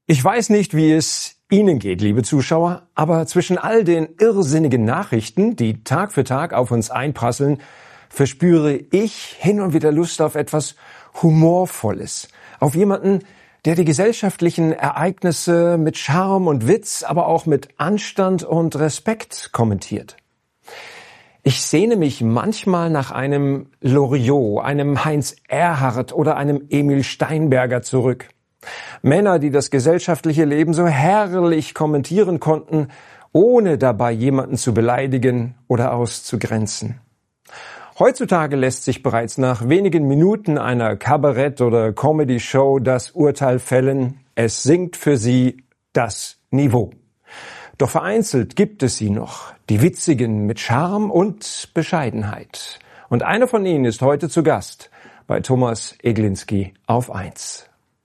Ich weiß nicht, wie es Ihnen geht, liebe Zuschauer, aber zwischen all den irrsinnigen Nachrichten, die Tag für Tag auf uns einprasseln, verspüre ich hin und wieder Lust auf etwas Humorvolles, auf jemanden, der die gesellschaftlichen Ereignisse mit Charme und Witz, aber auch mit Anstand und Respekt kommentiert. Ich sehne mich manchmal nach einem Loriot, einem Heinz Erhardt oder einem Emil Steinberger zurück. Männer, die das gesellschaftliche Leben so herrlich kommentieren konnten, ohne dabei jemanden zu beleidigen oder auszugrenzen. Heutzutage lässt sich bereits nach wenigen Minuten einer Kabarett- oder Comedy-Show das Urteil fällen, es sinkt für sie das Niveau. Doch vereinzelt gibt es sie noch, die Witzigen mit Charme und Bescheidenheit. Und einer von ihnen ist heute zu Gast bei Thomas Eglinski auf 1.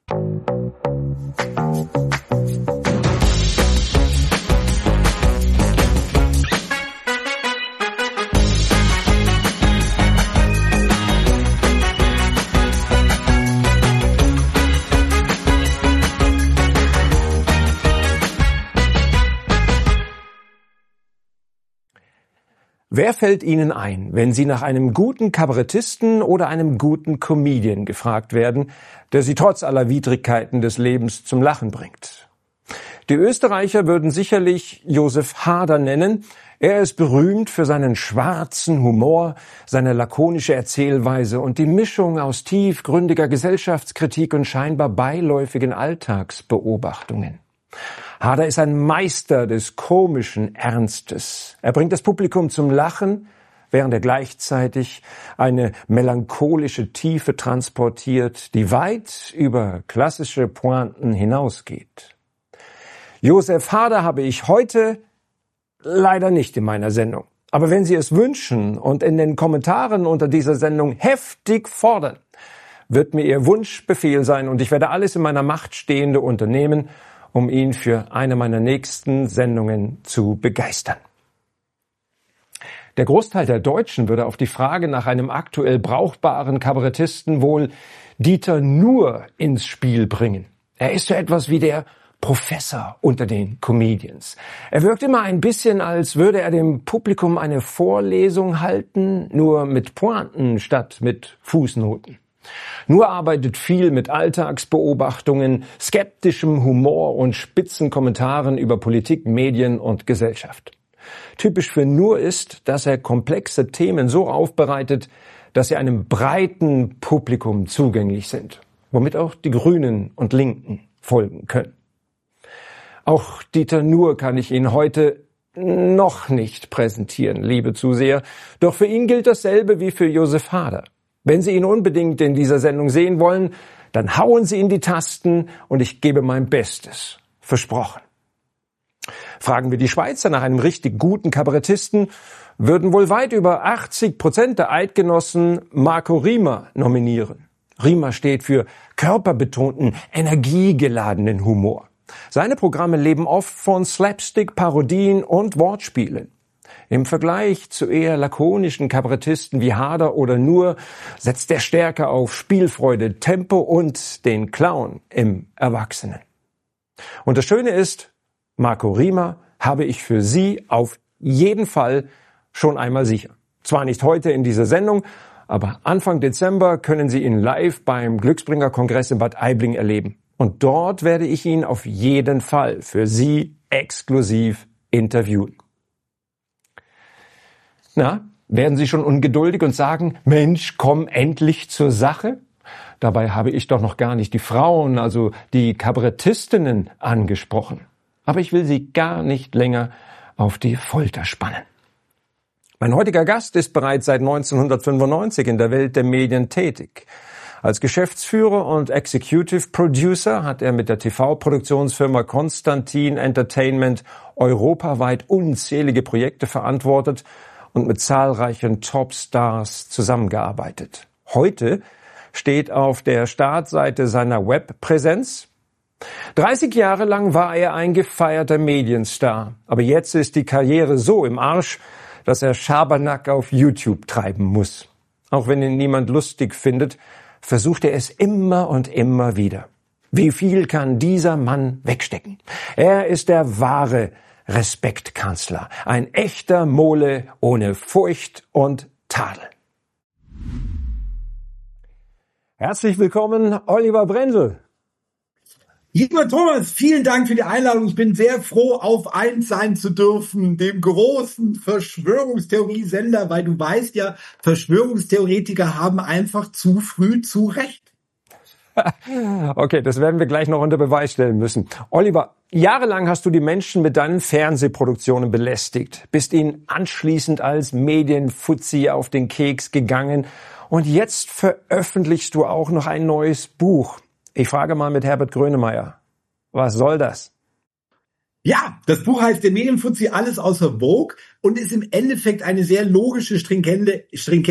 Wer fällt Ihnen ein, wenn Sie nach einem guten Kabarettisten oder einem guten Comedian gefragt werden, der Sie trotz aller Widrigkeiten des Lebens zum Lachen bringt? Die Österreicher würden sicherlich Josef Hader nennen. Er ist berühmt für seinen schwarzen Humor, seine lakonische Erzählweise und die Mischung aus tiefgründiger Gesellschaftskritik und scheinbar beiläufigen Alltagsbeobachtungen. Hader ist ein Meister des komischen Ernstes. Er bringt das Publikum zum Lachen, während er gleichzeitig eine melancholische Tiefe transportiert, die weit über klassische Pointen hinausgeht. Josef Hader habe ich heute leider nicht in meiner Sendung. Aber wenn Sie es wünschen und in den Kommentaren unter dieser Sendung heftig fordern, wird mir Ihr Wunschbefehl sein und ich werde alles in meiner Macht Stehende unternehmen, um ihn für eine meiner nächsten Sendungen zu begeistern. Der Großteil der Deutschen würde auf die Frage nach einem aktuell brauchbaren Kabarettisten wohl Dieter Nuhr ins Spiel bringen. Er ist so etwas wie der Professor unter den Comedians. Er wirkt immer ein bisschen, als würde er dem Publikum eine Vorlesung halten, nur mit Pointen statt mit Fußnoten. Nuhr arbeitet viel mit Alltagsbeobachtungen, skeptischem Humor und spitzen Kommentaren über Politik, Medien und Gesellschaft. Typisch für Nuhr ist, dass er komplexe Themen so aufbereitet, dass sie einem breiten Publikum zugänglich sind, womit auch die Grünen und Linken folgen können. Auch Dieter Nuhr kann ich Ihnen heute noch nicht präsentieren, liebe Zuseher, doch für ihn gilt dasselbe wie für Josef Hader. Wenn Sie ihn unbedingt in dieser Sendung sehen wollen, dann hauen Sie in die Tasten und ich gebe mein Bestes. Versprochen. Fragen wir die Schweizer nach einem richtig guten Kabarettisten, würden wohl weit über 80% der Eidgenossen Marco Riemer nominieren. Riemer steht für körperbetonten, energiegeladenen Humor. Seine Programme leben oft von Slapstick, Parodien und Wortspielen. Im Vergleich zu eher lakonischen Kabarettisten wie Hader oder Nuhr setzt er stärker auf Spielfreude, Tempo und den Clown im Erwachsenen. Und das Schöne ist, Marco Riemer habe ich für Sie auf jeden Fall schon einmal sicher. Zwar nicht heute in dieser Sendung, aber Anfang Dezember können Sie ihn live beim Glücksbringer-Kongress in Bad Aibling erleben. Und dort werde ich ihn auf jeden Fall für Sie exklusiv interviewen. Na, werden Sie schon ungeduldig und sagen, Mensch, komm endlich zur Sache? Dabei habe ich doch noch gar nicht die Frauen, also die Kabarettistinnen, angesprochen. Aber ich will Sie gar nicht länger auf die Folter spannen. Mein heutiger Gast ist bereits seit 1995 in der Welt der Medien tätig. Als Geschäftsführer und Executive Producer hat er mit der TV-Produktionsfirma Konstantin Entertainment europaweit unzählige Projekte verantwortet und mit zahlreichen Topstars zusammengearbeitet. Heute steht auf der Startseite seiner Webpräsenz: 30 Jahre lang war er ein gefeierter Medienstar, aber jetzt ist die Karriere so im Arsch, dass er Schabernack auf YouTube treiben muss. Auch wenn ihn niemand lustig findet, versucht er es immer und immer wieder. Wie viel kann dieser Mann wegstecken? Er ist der wahre Respektkanzler, ein echter Mole ohne Furcht und Tadel. Herzlich willkommen, Oliver Brendel. Lieber Thomas, vielen Dank für die Einladung. Ich bin sehr froh, auf 1 sein zu dürfen, dem großen Verschwörungstheorie-Sender, weil du weißt ja, Verschwörungstheoretiker haben einfach zu früh zu Recht. Okay, das werden wir gleich noch unter Beweis stellen müssen. Oliver, jahrelang hast du die Menschen mit deinen Fernsehproduktionen belästigt, bist ihnen anschließend als Medienfuzzi auf den Keks gegangen und jetzt veröffentlichst du auch noch ein neues Buch. Ich frage mal mit Herbert Grönemeyer, was soll das? Ja, das Buch heißt Der Medienfuzzi, alles außer Vogue und ist im Endeffekt eine sehr logische, stringente,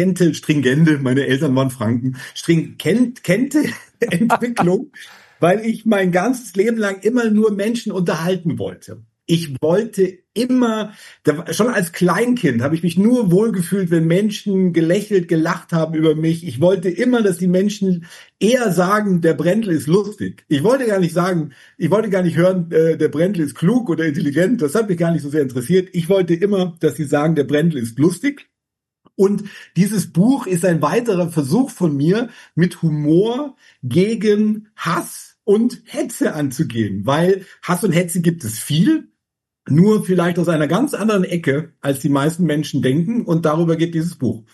meine Eltern waren Franken, stringente Entwicklung, weil ich mein ganzes Leben lang immer nur Menschen unterhalten wollte. Ich wollte immer, schon als Kleinkind habe ich mich nur wohlgefühlt, wenn Menschen gelächelt, gelacht haben über mich. Ich wollte immer, dass die Menschen eher sagen, der Brendel ist lustig. Ich wollte gar nicht hören, der Brendel ist klug oder intelligent. Das hat mich gar nicht so sehr interessiert. Ich wollte immer, dass sie sagen, der Brendel ist lustig. Und dieses Buch ist ein weiterer Versuch von mir, mit Humor gegen Hass und Hetze anzugehen. Weil Hass und Hetze gibt es viel. Nur vielleicht aus einer ganz anderen Ecke, als die meisten Menschen denken. Und darüber geht dieses Buch.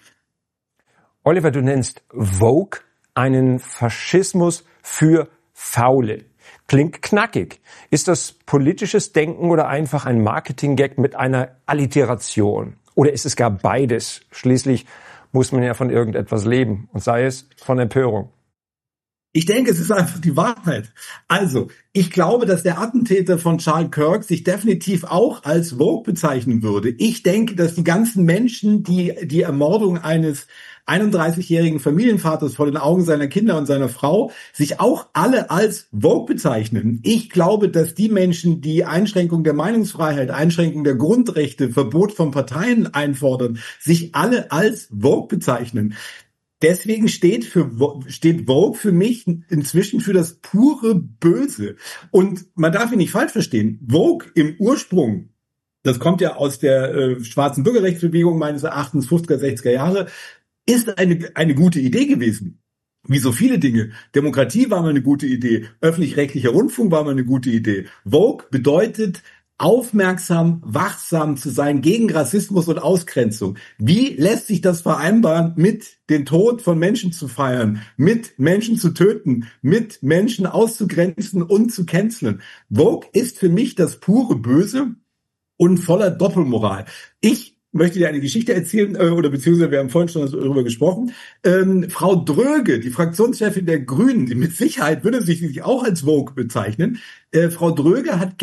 Oliver, du nennst Vogue einen Faschismus für Faule. Klingt knackig. Ist das politisches Denken oder einfach ein Marketing-Gag mit einer Alliteration? Oder ist es gar beides? Schließlich muss man ja von irgendetwas leben. Und sei es von Empörung. Ich denke, es ist einfach die Wahrheit. Also, ich glaube, dass der Attentäter von Charles Kirk sich definitiv auch als Vogue bezeichnen würde. Ich denke, dass die ganzen Menschen, die die Ermordung eines 31-jährigen Familienvaters vor den Augen seiner Kinder und seiner Frau, sich auch alle als Vogue bezeichnen. Ich glaube, dass die Menschen, die Einschränkung der Meinungsfreiheit, Einschränkung der Grundrechte, Verbot von Parteien einfordern, sich alle als Vogue bezeichnen. Deswegen steht Vogue für mich inzwischen für das pure Böse. Und man darf ihn nicht falsch verstehen. Vogue im Ursprung, das kommt ja aus der schwarzen Bürgerrechtsbewegung meines Erachtens 50er, 60er Jahre, ist eine gute Idee gewesen. Wie so viele Dinge. Demokratie war mal eine gute Idee. Öffentlich-rechtlicher Rundfunk war mal eine gute Idee. Vogue bedeutet, aufmerksam, wachsam zu sein gegen Rassismus und Ausgrenzung. Wie lässt sich das vereinbaren, mit den Tod von Menschen zu feiern, mit Menschen zu töten, mit Menschen auszugrenzen und zu canceln? Vogue ist für mich das pure Böse und voller Doppelmoral. Ich möchte dir eine Geschichte erzählen, oder beziehungsweise wir haben vorhin schon darüber gesprochen. Frau Dröge, die Fraktionschefin der Grünen, die mit Sicherheit würde sich auch als Vogue bezeichnen. Frau Dröge hat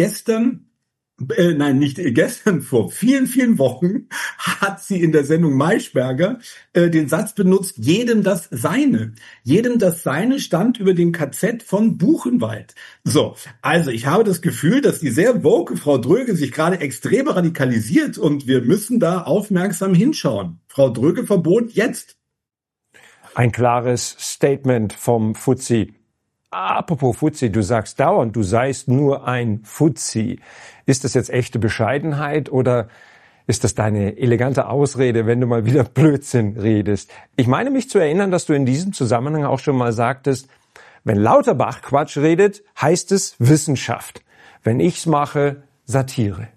vor vielen, vielen Wochen hat sie in der Sendung Maischberger den Satz benutzt, jedem das Seine. Jedem das Seine stand über dem KZ von Buchenwald. So, also ich habe das Gefühl, dass die sehr woke Frau Dröge sich gerade extrem radikalisiert und wir müssen da aufmerksam hinschauen. Frau Dröge Verbot jetzt. Ein klares Statement vom Fuzzi. Apropos Fuzzi, du sagst dauernd, du seist nur ein Fuzzi. Ist das jetzt echte Bescheidenheit oder ist das deine elegante Ausrede, wenn du mal wieder Blödsinn redest? Ich meine mich zu erinnern, dass du in diesem Zusammenhang auch schon mal sagtest, wenn Lauterbach Quatsch redet, heißt es Wissenschaft. Wenn ich's mache, Satire.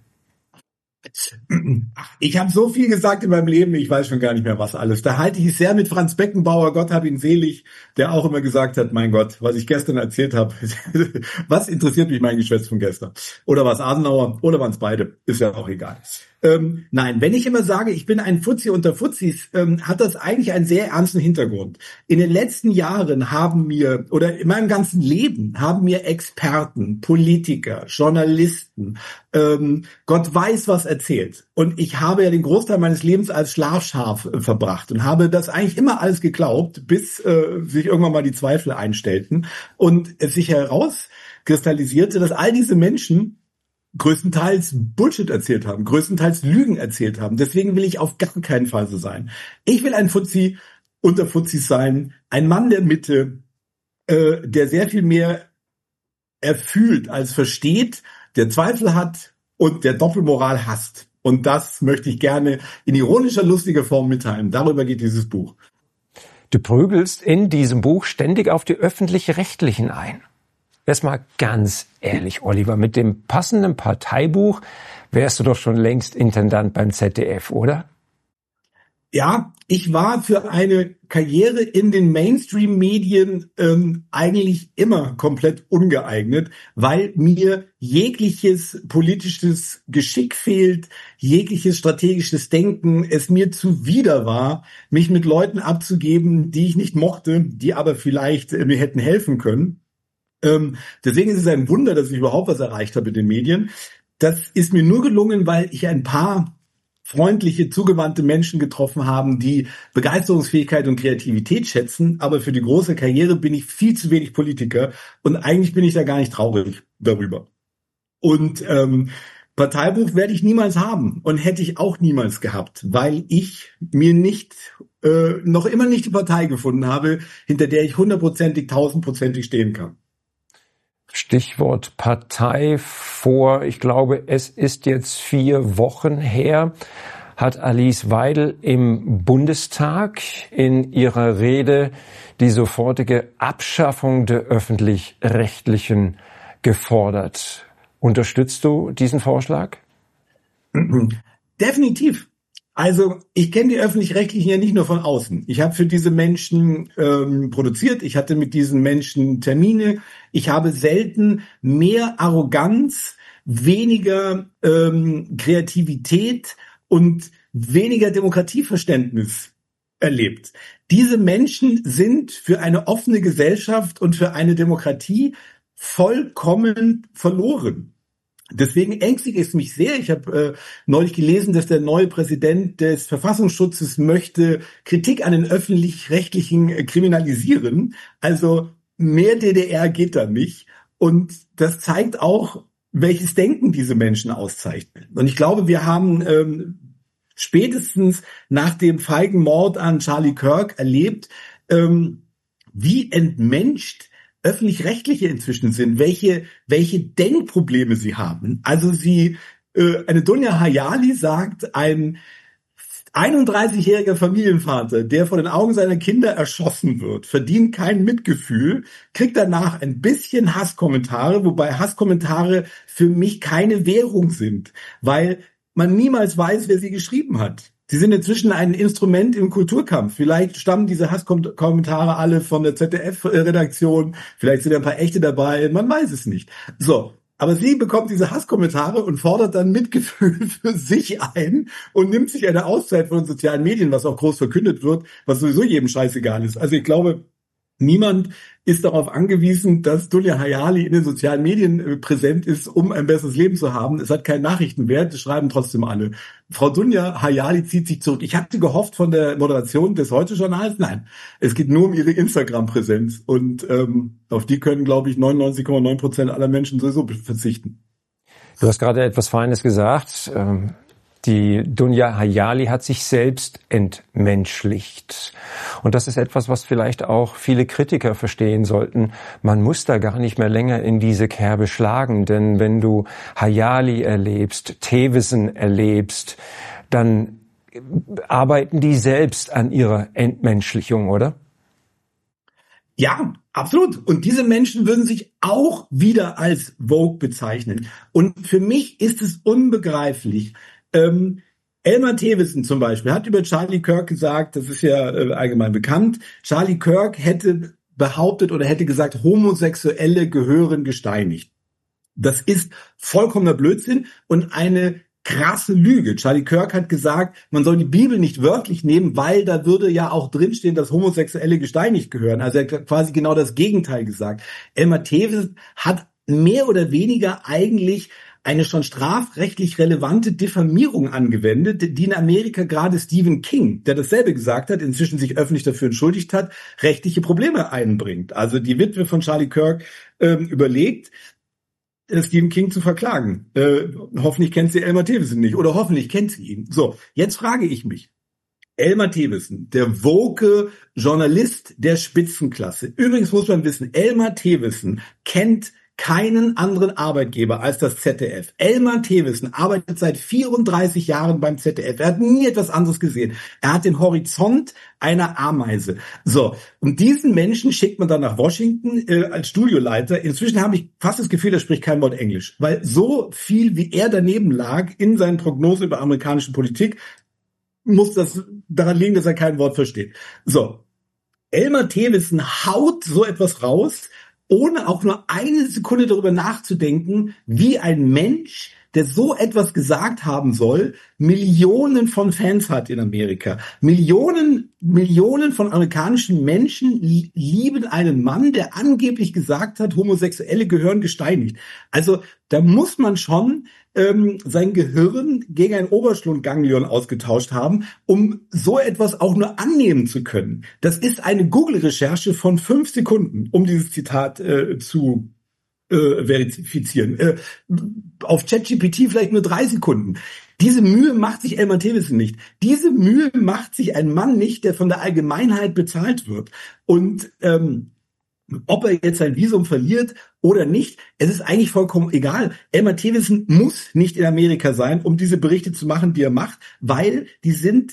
Ich habe so viel gesagt in meinem Leben, ich weiß schon gar nicht mehr was alles. Da halte ich es sehr mit Franz Beckenbauer, Gott hab ihn selig, der auch immer gesagt hat, mein Gott, was ich gestern erzählt habe, was interessiert mich mein Geschwätz von gestern? Oder was Adenauer, oder waren es beide, ist ja auch egal. Nein, wenn ich immer sage, ich bin ein Fuzzi unter Fuzzis, hat das eigentlich einen sehr ernsten Hintergrund. In den letzten Jahren in meinem ganzen Leben haben mir Experten, Politiker, Journalisten, Gott weiß was erzählt. Und ich habe ja den Großteil meines Lebens als Schlafschaf verbracht und habe das eigentlich immer alles geglaubt, bis sich irgendwann mal die Zweifel einstellten und es sich herauskristallisierte, dass all diese Menschen größtenteils Bullshit erzählt haben, größtenteils Lügen erzählt haben. Deswegen will ich auf gar keinen Fall so sein. Ich will ein Fuzzi unter Fuzzis sein, ein Mann der Mitte, der sehr viel mehr fühlt, als versteht, der Zweifel hat und der Doppelmoral hasst. Und das möchte ich gerne in ironischer, lustiger Form mitteilen. Darüber geht dieses Buch. Du prügelst in diesem Buch ständig auf die Öffentlich-Rechtlichen ein. Jetzt mal ganz ehrlich, Oliver, mit dem passenden Parteibuch wärst du doch schon längst Intendant beim ZDF, oder? Ja, ich war für eine Karriere in den Mainstream-Medien eigentlich immer komplett ungeeignet, weil mir jegliches politisches Geschick fehlt, jegliches strategisches Denken, es mir zuwider war, mich mit Leuten abzugeben, die ich nicht mochte, die aber vielleicht mir hätten helfen können. Deswegen ist es ein Wunder, dass ich überhaupt was erreicht habe in den Medien. Das ist mir nur gelungen, weil ich ein paar freundliche, zugewandte Menschen getroffen haben, die Begeisterungsfähigkeit und Kreativität schätzen. Aber für die große Karriere bin ich viel zu wenig Politiker und eigentlich bin ich da gar nicht traurig darüber. Und Parteibuch werde ich niemals haben und hätte ich auch niemals gehabt, weil ich mir noch immer nicht die Partei gefunden habe, hinter der ich 100%, 1000%ig stehen kann. Stichwort Partei. Ich glaube, es ist jetzt 4 Wochen her, hat Alice Weidel im Bundestag in ihrer Rede die sofortige Abschaffung der Öffentlich-Rechtlichen gefordert. Unterstützt du diesen Vorschlag? Definitiv. Also ich kenne die Öffentlich-Rechtlichen ja nicht nur von außen. Ich habe für diese Menschen produziert, ich hatte mit diesen Menschen Termine. Ich habe selten mehr Arroganz, weniger Kreativität und weniger Demokratieverständnis erlebt. Diese Menschen sind für eine offene Gesellschaft und für eine Demokratie vollkommen verloren. Deswegen ängstigt es mich sehr. Ich habe neulich gelesen, dass der neue Präsident des Verfassungsschutzes möchte Kritik an den Öffentlich-Rechtlichen kriminalisieren. Also mehr DDR geht da nicht. Und das zeigt auch, welches Denken diese Menschen auszeichnen. Und ich glaube, wir haben spätestens nach dem feigen Mord an Charlie Kirk erlebt, wie entmenscht Öffentlich-Rechtliche inzwischen sind, welche Denkprobleme sie haben. Also eine Dunja Hayali sagt, ein 31-jähriger Familienvater, der vor den Augen seiner Kinder erschossen wird, verdient kein Mitgefühl, kriegt danach ein bisschen Hasskommentare, wobei Hasskommentare für mich keine Währung sind, weil man niemals weiß, wer sie geschrieben hat. Sie sind inzwischen ein Instrument im Kulturkampf. Vielleicht stammen diese Hasskommentare alle von der ZDF-Redaktion, vielleicht sind ein paar echte dabei, man weiß es nicht. So, aber sie bekommt diese Hasskommentare und fordert dann Mitgefühl für sich ein und nimmt sich eine Auszeit von den sozialen Medien, was auch groß verkündet wird, was sowieso jedem scheißegal ist. Also ich glaube, niemand ist darauf angewiesen, dass Dunja Hayali in den sozialen Medien präsent ist, um ein besseres Leben zu haben. Es hat keinen Nachrichtenwert, das schreiben trotzdem alle. Frau Dunja Hayali zieht sich zurück. Ich hatte gehofft von der Moderation des Heute-Journals. Nein, es geht nur um ihre Instagram-Präsenz. Und auf die können, glaube ich, 99,9% aller Menschen sowieso verzichten. Du hast gerade etwas Feines gesagt. Die Dunja Hayali hat sich selbst entmenschlicht. Und das ist etwas, was vielleicht auch viele Kritiker verstehen sollten. Man muss da gar nicht mehr länger in diese Kerbe schlagen, denn wenn du Hayali erlebst, Thewissen erlebst, dann arbeiten die selbst an ihrer Entmenschlichung, oder? Ja, absolut. Und diese Menschen würden sich auch wieder als Vogue bezeichnen. Und für mich ist es unbegreiflich. Elmar Thewissen zum Beispiel hat über Charlie Kirk gesagt, das ist ja allgemein bekannt, Charlie Kirk hätte behauptet oder hätte gesagt, Homosexuelle gehören gesteinigt. Das ist vollkommener Blödsinn und eine krasse Lüge. Charlie Kirk hat gesagt, man soll die Bibel nicht wörtlich nehmen, weil da würde ja auch drinstehen, dass Homosexuelle gesteinigt gehören. Also er hat quasi genau das Gegenteil gesagt. Elmar Thewissen hat mehr oder weniger eigentlich eine schon strafrechtlich relevante Diffamierung angewendet, die in Amerika gerade Stephen King, der dasselbe gesagt hat, inzwischen sich öffentlich dafür entschuldigt hat, rechtliche Probleme einbringt. Also die Witwe von Charlie Kirk überlegt, Stephen King zu verklagen. Hoffentlich kennt sie Elmar Thewissen nicht oder hoffentlich kennt sie ihn. So, jetzt frage ich mich, Elmar Thewissen, der woke Journalist der Spitzenklasse. Übrigens muss man wissen, Elmar Thewissen kennt keinen anderen Arbeitgeber als das ZDF. Elmar Thewissen arbeitet seit 34 Jahren beim ZDF. Er hat nie etwas anderes gesehen. Er hat den Horizont einer Ameise. So, und diesen Menschen schickt man dann nach Washington als Studioleiter. Inzwischen habe ich fast das Gefühl, er spricht kein Wort Englisch, weil so viel, wie er daneben lag in seinen Prognosen über amerikanische Politik, muss das daran liegen, dass er kein Wort versteht. So, Elmar Thewissen haut so etwas raus, ohne auch nur eine Sekunde darüber nachzudenken, wie ein Mensch, der so etwas gesagt haben soll, Millionen von Fans hat in Amerika. Millionen von amerikanischen Menschen lieben einen Mann, der angeblich gesagt hat, Homosexuelle gehören gesteinigt. Also da muss man schon sein Gehirn gegen ein Oberschlundganglion ausgetauscht haben, um so etwas auch nur annehmen zu können. Das ist eine Google-Recherche von 5 Sekunden, um dieses Zitat zu verifizieren. Auf ChatGPT vielleicht nur 3 Sekunden. Diese Mühe macht sich Elmar Thewissen nicht. Diese Mühe macht sich ein Mann nicht, der von der Allgemeinheit bezahlt wird. Und ob er jetzt sein Visum verliert oder nicht, es ist eigentlich vollkommen egal. Elmar Thewissen muss nicht in Amerika sein, um diese Berichte zu machen, die er macht, weil die sind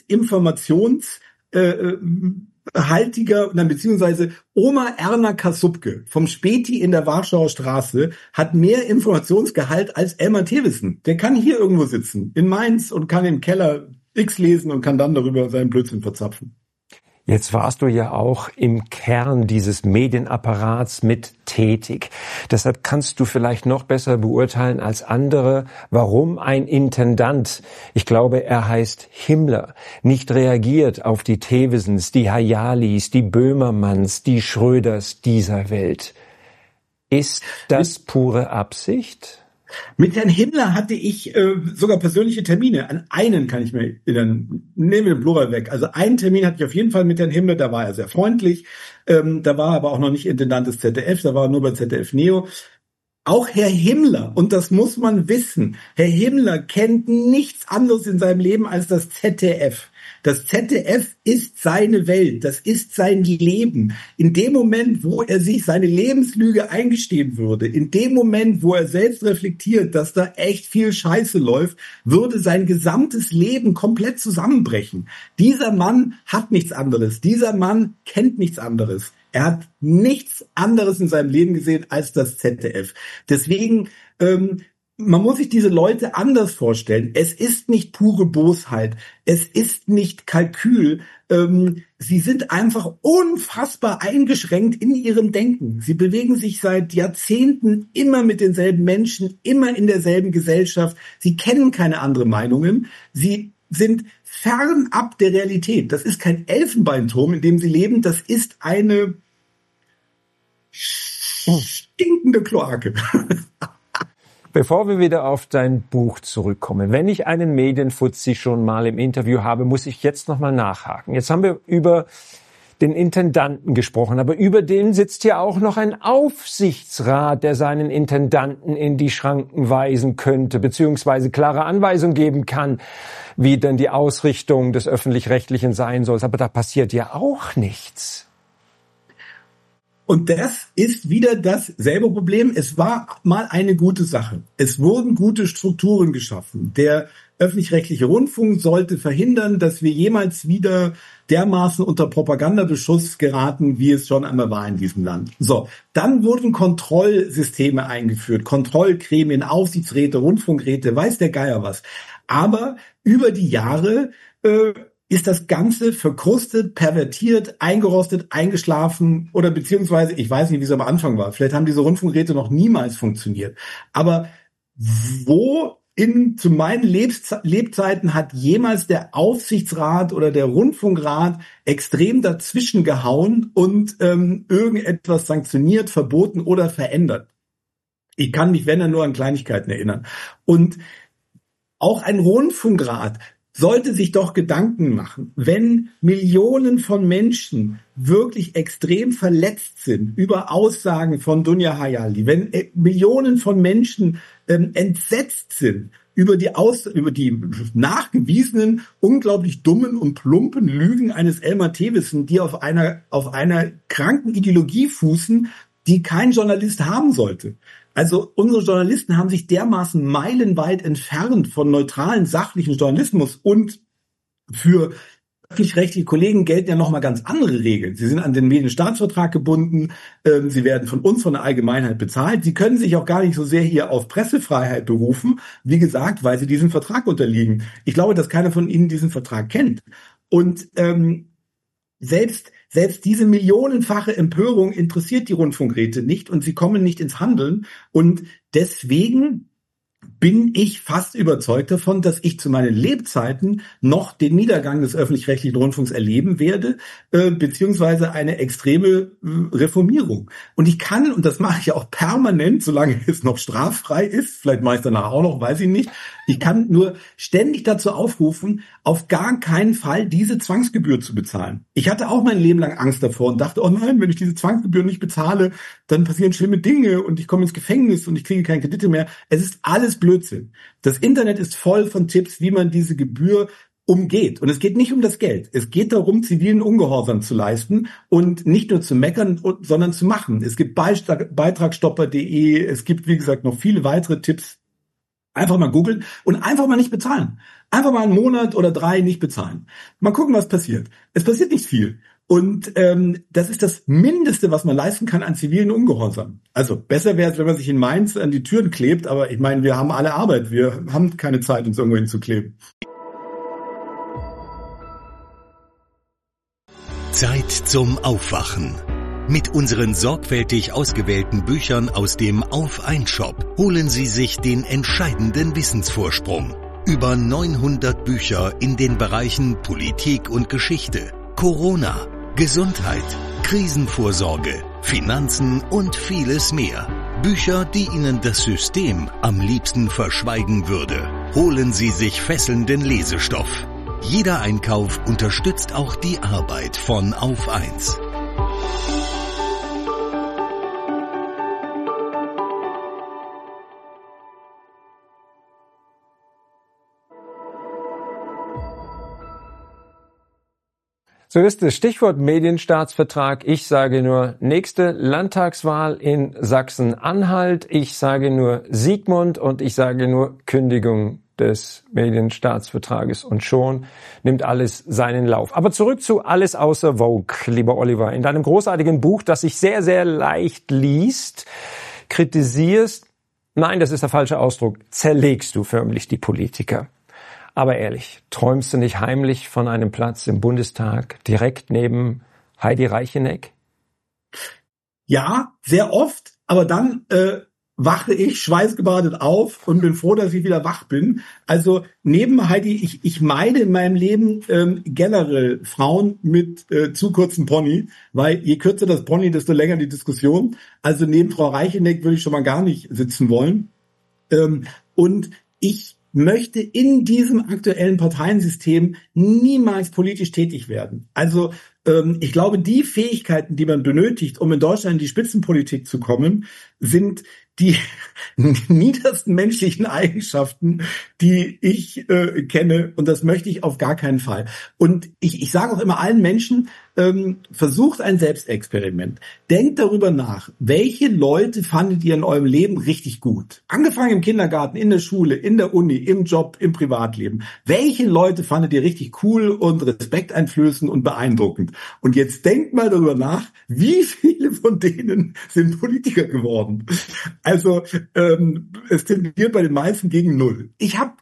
haltiger, beziehungsweise Oma Erna Kasubke vom Späti in der Warschauer Straße hat mehr Informationsgehalt als Elmar Thewissen. Der kann hier irgendwo sitzen, in Mainz, und kann im Keller X lesen und kann dann darüber seinen Blödsinn verzapfen. Jetzt warst du ja auch im Kern dieses Medienapparats mit tätig. Deshalb kannst du vielleicht noch besser beurteilen als andere, warum ein Intendant, ich glaube, er heißt Himmler, nicht reagiert auf die Thewissens, die Hayalis, die Böhmermanns, die Schröders dieser Welt. Ist das pure Absicht? Mit Herrn Himmler hatte ich sogar persönliche Termine. An einen kann ich mir erinnern. Nehmen wir den Plural weg. Also einen Termin hatte ich auf jeden Fall mit Herrn Himmler. Da war er sehr freundlich. Da war er aber auch noch nicht Intendant des ZDF. Da war er nur bei ZDF Neo. Auch Herr Himmler, und das muss man wissen, Herr Himmler kennt nichts anderes in seinem Leben als das ZDF. Das ZDF ist seine Welt, das ist sein Leben. In dem Moment, wo er sich seine Lebenslüge eingestehen würde, in dem Moment, wo er selbst reflektiert, dass da echt viel Scheiße läuft, würde sein gesamtes Leben komplett zusammenbrechen. Dieser Mann hat nichts anderes, dieser Mann kennt nichts anderes. Er hat nichts anderes in seinem Leben gesehen als das ZDF. Deswegen, man muss sich diese Leute anders vorstellen. Es ist nicht pure Bosheit. Es ist nicht Kalkül. Sie sind einfach unfassbar eingeschränkt in ihrem Denken. Sie bewegen sich seit Jahrzehnten immer mit denselben Menschen, immer in derselben Gesellschaft. Sie kennen keine anderen Meinungen. Sie sind fernab der Realität. Das ist kein Elfenbeinturm, in dem sie leben. Das ist eine stinkende Kloake. Bevor wir wieder auf dein Buch zurückkommen, wenn ich einen Medienfuzzi schon mal im Interview habe, muss ich jetzt nochmal nachhaken. Jetzt haben wir über den Intendanten gesprochen, aber über den sitzt ja auch noch ein Aufsichtsrat, der seinen Intendanten in die Schranken weisen könnte, beziehungsweise klare Anweisungen geben kann, wie denn die Ausrichtung des Öffentlich-Rechtlichen sein soll. Aber da passiert ja auch nichts. Und das ist wieder dasselbe Problem. Es war mal eine gute Sache. Es wurden gute Strukturen geschaffen. Der öffentlich-rechtliche Rundfunk sollte verhindern, dass wir jemals wieder dermaßen unter Propagandabeschuss geraten, wie es schon einmal war in diesem Land. So, dann wurden Kontrollsysteme eingeführt, Kontrollgremien, Aufsichtsräte, Rundfunkräte, weiß der Geier was. Aber über die Jahre ist das Ganze verkrustet, pervertiert, eingerostet, eingeschlafen oder beziehungsweise, ich weiß nicht, wie es am Anfang war. Vielleicht haben diese Rundfunkräte noch niemals funktioniert. Aber zu meinen Lebzeiten hat jemals der Aufsichtsrat oder der Rundfunkrat extrem dazwischen gehauen und irgendetwas sanktioniert, verboten oder verändert? Ich kann mich, wenn dann, nur an Kleinigkeiten erinnern. Und auch ein Rundfunkrat sollte sich doch Gedanken machen, wenn Millionen von Menschen wirklich extrem verletzt sind über Aussagen von Dunja Hayali, wenn Millionen von Menschen entsetzt sind über die nachgewiesenen, unglaublich dummen und plumpen Lügen eines Elmar Thewissen, die auf einer kranken Ideologie fußen, die kein Journalist haben sollte. Also unsere Journalisten haben sich dermaßen meilenweit entfernt von neutralen, sachlichen Journalismus, und für öffentlich-rechtliche Kollegen gelten ja nochmal ganz andere Regeln. Sie sind an den Medienstaatsvertrag gebunden, sie werden von uns, von der Allgemeinheit bezahlt. Sie können sich auch gar nicht so sehr hier auf Pressefreiheit berufen, wie gesagt, weil sie diesem Vertrag unterliegen. Ich glaube, dass keiner von Ihnen diesen Vertrag kennt. Und selbst diese millionenfache Empörung interessiert die Rundfunkräte nicht, und sie kommen nicht ins Handeln. Und deswegen bin ich fast überzeugt davon, dass ich zu meinen Lebzeiten noch den Niedergang des öffentlich-rechtlichen Rundfunks erleben werde, beziehungsweise eine extreme Reformierung. Und ich kann, und das mache ich auch permanent, solange es noch straffrei ist, vielleicht mache ich es danach auch noch, weiß ich nicht, ich kann nur ständig dazu aufrufen, auf gar keinen Fall diese Zwangsgebühr zu bezahlen. Ich hatte auch mein Leben lang Angst davor und dachte, oh nein, wenn ich diese Zwangsgebühr nicht bezahle, dann passieren schlimme Dinge und ich komme ins Gefängnis und ich kriege keine Kredite mehr. Es ist alles Blödsinn. Das Internet ist voll von Tipps, wie man diese Gebühr umgeht. Und es geht nicht um das Geld. Es geht darum, zivilen Ungehorsam zu leisten und nicht nur zu meckern, sondern zu machen. Es gibt Beitragsstopper.de, es gibt, wie gesagt, noch viele weitere Tipps. Einfach mal googeln und einfach mal nicht bezahlen. Einfach mal einen Monat oder 3 nicht bezahlen. Mal gucken, was passiert. Es passiert nicht viel. Und das ist das Mindeste, was man leisten kann an zivilen Ungehorsam. Also besser wäre es, wenn man sich in Mainz an die Türen klebt, aber ich meine, wir haben alle Arbeit. Wir haben keine Zeit, uns irgendwo hinzukleben. Zeit zum Aufwachen. Mit unseren sorgfältig ausgewählten Büchern aus dem Auf-1-Shop holen Sie sich den entscheidenden Wissensvorsprung. Über 900 Bücher in den Bereichen Politik und Geschichte, Corona, Gesundheit, Krisenvorsorge, Finanzen und vieles mehr. Bücher, die Ihnen das System am liebsten verschweigen würde. Holen Sie sich fesselnden Lesestoff. Jeder Einkauf unterstützt auch die Arbeit von Auf 1. So ist es. Stichwort Medienstaatsvertrag. Ich sage nur nächste Landtagswahl in Sachsen-Anhalt. Ich sage nur Sigmund und ich sage nur Kündigung des Medienstaatsvertrages. Und schon nimmt alles seinen Lauf. Aber zurück zu Alles außer Vogue, lieber Oliver. In deinem großartigen Buch, das sich sehr, sehr leicht liest, kritisierst, nein, das ist der falsche Ausdruck, zerlegst du förmlich die Politiker. Aber ehrlich, träumst du nicht heimlich von einem Platz im Bundestag direkt neben Heidi Reicheneck? Ja, sehr oft, aber dann wache ich schweißgebadet auf und bin froh, dass ich wieder wach bin. Also neben Heidi, ich meide in meinem Leben generell Frauen mit zu kurzem Pony, weil je kürzer das Pony, desto länger die Diskussion. Also neben Frau Reicheneck würde ich schon mal gar nicht sitzen wollen. Und ich möchte in diesem aktuellen Parteiensystem niemals politisch tätig werden. Also ich glaube, die Fähigkeiten, die man benötigt, um in Deutschland in die Spitzenpolitik zu kommen, sind die niedersten menschlichen Eigenschaften, die ich kenne, und das möchte ich auf gar keinen Fall. Und ich sage auch immer allen Menschen, versucht ein Selbstexperiment. Denkt darüber nach, welche Leute fandet ihr in eurem Leben richtig gut? Angefangen im Kindergarten, in der Schule, in der Uni, im Job, im Privatleben. Welche Leute fandet ihr richtig cool und respekteinflößend und beeindruckend? Und jetzt denkt mal darüber nach, wie viele von denen sind Politiker geworden? Also es tendiert bei den meisten gegen 0. Ich hab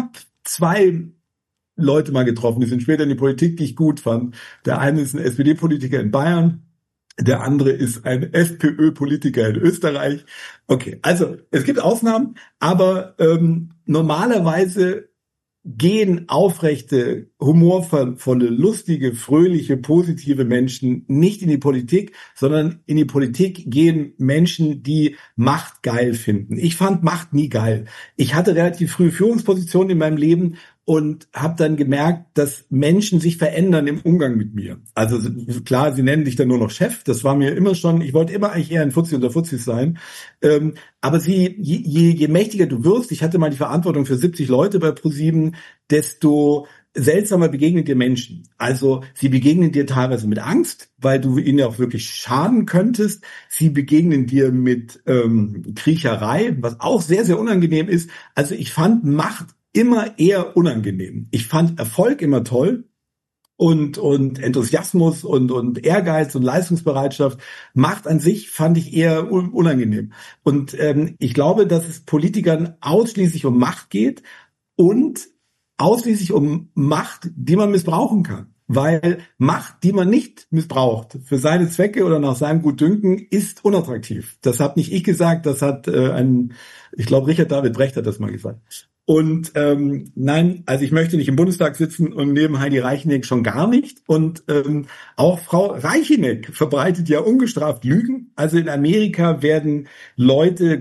2 Leute mal getroffen, die sind später in die Politik, die ich gut fand. Der eine ist ein SPD-Politiker in Bayern, der andere ist ein FPÖ-Politiker in Österreich. Okay, also es gibt Ausnahmen, aber normalerweise gehen aufrechte, humorvolle, lustige, fröhliche, positive Menschen nicht in die Politik, sondern in die Politik gehen Menschen, die Macht geil finden. Ich fand Macht nie geil. Ich hatte relativ früh Führungspositionen in meinem Leben und habe dann gemerkt, dass Menschen sich verändern im Umgang mit mir. Also klar, sie nennen dich dann nur noch Chef. Das war mir immer schon, ich wollte immer eigentlich eher ein Fuzzi unter Fuzzis sein. Aber je mächtiger du wirst, ich hatte mal die Verantwortung für 70 Leute bei ProSieben, desto seltsamer begegnen dir Menschen. Also sie begegnen dir teilweise mit Angst, weil du ihnen ja auch wirklich schaden könntest. Sie begegnen dir mit Kriecherei, was auch sehr, sehr unangenehm ist. Also ich fand Macht immer eher unangenehm. Ich fand Erfolg immer toll. Und Enthusiasmus und Ehrgeiz und Leistungsbereitschaft. Macht an sich fand ich eher unangenehm. Und ich glaube, dass es Politikern ausschließlich um Macht geht und ausschließlich um Macht, die man missbrauchen kann. Weil Macht, die man nicht missbraucht für seine Zwecke oder nach seinem Gutdünken, ist unattraktiv. Das hat nicht ich gesagt, das hat ich glaube, Richard David Brecht hat das mal gesagt. Und nein, also ich möchte nicht im Bundestag sitzen und neben Heidi Reicheneck schon gar nicht. Und auch Frau Reicheneck verbreitet ja ungestraft Lügen. Also in Amerika werden Leute,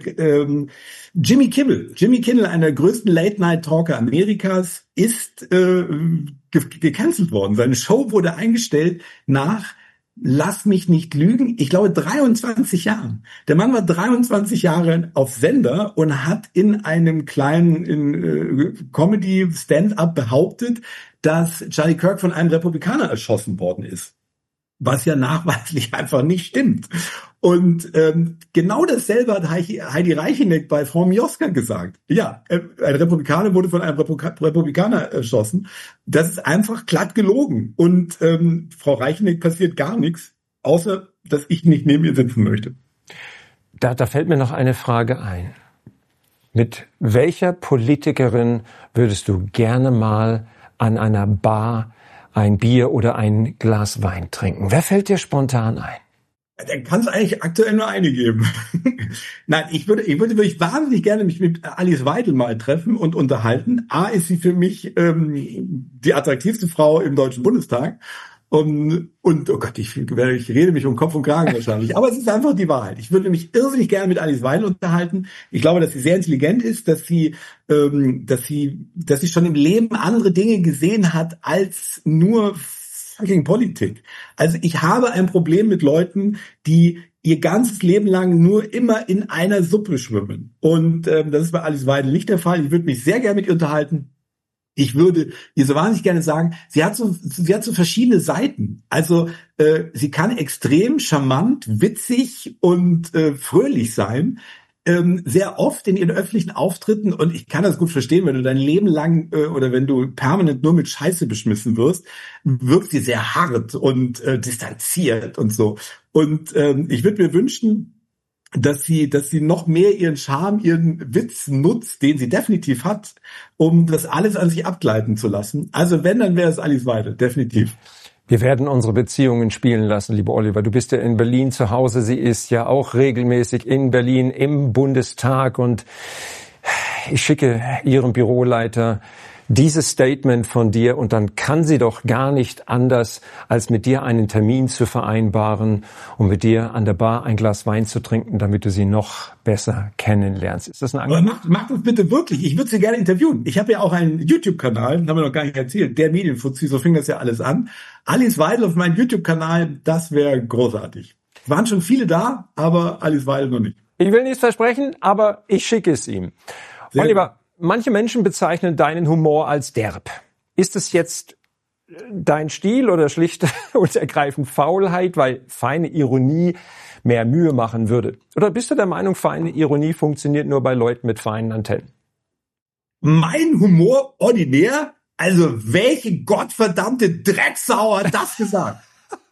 Jimmy Kimmel, einer der größten Late-Night-Talker Amerikas, ist gecancelt worden. Seine Show wurde eingestellt nach, lass mich nicht lügen, ich glaube 23 Jahren. Der Mann war 23 Jahre auf Sender und hat in einem kleinen Comedy-Stand-up behauptet, dass Charlie Kirk von einem Republikaner erschossen worden ist. Was ja nachweislich einfach nicht stimmt. Und genau dasselbe hat Heidi Reicheneck bei Frau Mioska gesagt. Ja, ein Republikaner wurde von einem Republikaner erschossen. Das ist einfach glatt gelogen. Und Frau Reicheneck passiert gar nichts, außer dass ich nicht neben ihr sitzen möchte. Da fällt mir noch eine Frage ein. Mit welcher Politikerin würdest du gerne mal an einer Bar ein Bier oder ein Glas Wein trinken? Wer fällt dir spontan ein? Dann kann es eigentlich aktuell nur eine geben. Nein, ich würde wirklich wahnsinnig gerne mich mit Alice Weidel mal treffen und unterhalten. A, ist sie für mich die attraktivste Frau im Deutschen Bundestag. Und oh Gott, ich rede mich um Kopf und Kragen wahrscheinlich. Aber es ist einfach die Wahrheit. Ich würde mich irrsinnig gerne mit Alice Weidel unterhalten. Ich glaube, dass sie sehr intelligent ist, dass sie schon im Leben andere Dinge gesehen hat als nur fucking Politik. Also ich habe ein Problem mit Leuten, die ihr ganzes Leben lang nur immer in einer Suppe schwimmen. Und das ist bei Alice Weidel nicht der Fall. Ich würde mich sehr gerne mit ihr unterhalten. Ich würde ihr so wahnsinnig gerne sagen, sie hat so verschiedene Seiten. Also sie kann extrem charmant, witzig und fröhlich sein. Sehr oft in ihren öffentlichen Auftritten, und ich kann das gut verstehen, wenn du dein Leben lang oder wenn du permanent nur mit Scheiße beschmissen wirst, wirkt sie sehr hart und distanziert und so. Und ich würde mir wünschen, dass sie noch mehr ihren Charme, ihren Witz nutzt, den sie definitiv hat, um das alles an sich abgleiten zu lassen. Also wenn, dann wäre es Alice Weidel, definitiv. Wir werden unsere Beziehungen spielen lassen, lieber Oliver. Du bist ja in Berlin zu Hause. Sie ist ja auch regelmäßig in Berlin im Bundestag. Und ich schicke Ihrem Büroleiter dieses Statement von dir. Und dann kann sie doch gar nicht anders, als mit dir einen Termin zu vereinbaren und mit dir an der Bar ein Glas Wein zu trinken, damit du sie noch besser kennenlernst. Ist das ein Angebot? Mach das bitte wirklich. Ich würde sie gerne interviewen. Ich habe ja auch einen YouTube-Kanal, haben wir noch gar nicht erzählt, der Medienfuzzi, so fing das ja alles an. Alice Weidel auf meinem YouTube-Kanal, das wäre großartig. Waren schon viele da, aber Alice Weidel noch nicht. Ich will nichts versprechen, aber ich schicke es ihm. Sehr Oliver, manche Menschen bezeichnen deinen Humor als derb. Ist es jetzt dein Stil oder schlicht und ergreifend Faulheit, weil feine Ironie mehr Mühe machen würde? Oder bist du der Meinung, feine Ironie funktioniert nur bei Leuten mit feinen Antennen? Mein Humor ordinär? Also welche gottverdammte Drecksau hat das gesagt?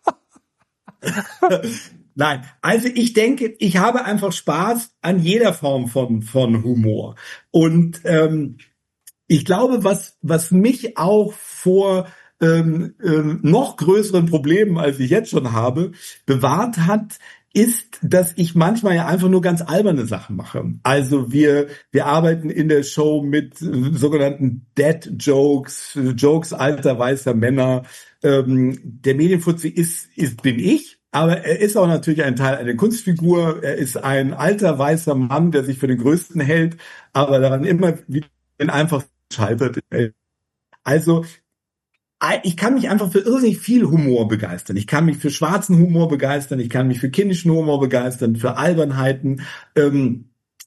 Nein, also ich denke, ich habe einfach Spaß an jeder Form von Humor. Und ich glaube, was mich auch vor noch größeren Problemen, als ich jetzt schon habe, bewahrt hat, ist, dass ich manchmal ja einfach nur ganz alberne Sachen mache. Also wir arbeiten in der Show mit sogenannten Dad-Jokes, Jokes alter weißer Männer. Der Medienfuzzi bin ich, aber er ist auch natürlich ein Teil einer Kunstfigur. Er ist ein alter weißer Mann, der sich für den Größten hält, aber daran immer wieder einfach scheitert. Also ich kann mich einfach für irrsinnig viel Humor begeistern. Ich kann mich für schwarzen Humor begeistern, ich kann mich für kindischen Humor begeistern, für Albernheiten.